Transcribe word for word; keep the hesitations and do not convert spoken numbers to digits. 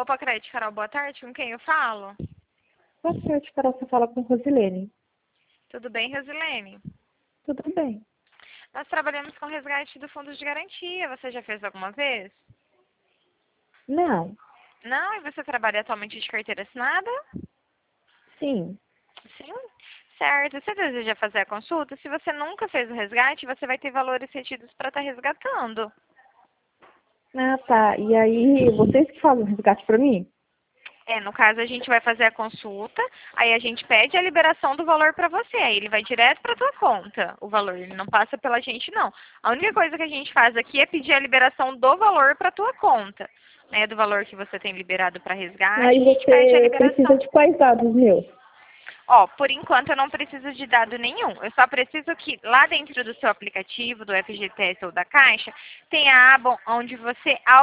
Opa, Crédito Carol, boa tarde. Com quem eu falo? Boa tarde, Carol. Você fala com Rosilene. Tudo bem, Rosilene? Tudo bem. Nós trabalhamos com resgate do fundo de garantia. Você já fez alguma vez? Não. Não? E você trabalha atualmente de carteira assinada? Sim. Sim. Certo. Você deseja fazer a consulta? Se você nunca fez o resgate, você vai ter valores retidos para estar resgatando. Ah, tá. E aí, vocês que fazem o resgate pra mim? É, no caso a gente vai fazer a consulta, aí a gente pede a liberação do valor para você, aí ele vai direto para tua conta, o valor, ele não passa pela gente não. A única coisa que a gente faz aqui é pedir a liberação do valor para tua conta, né, do valor que você tem liberado para resgate, Aí a gente pede a você precisa liberação. de quais dados meus? Ó, por enquanto eu não preciso de dado nenhum, eu só preciso que lá dentro do seu aplicativo, do F G T S ou da Caixa, tenha a aba onde você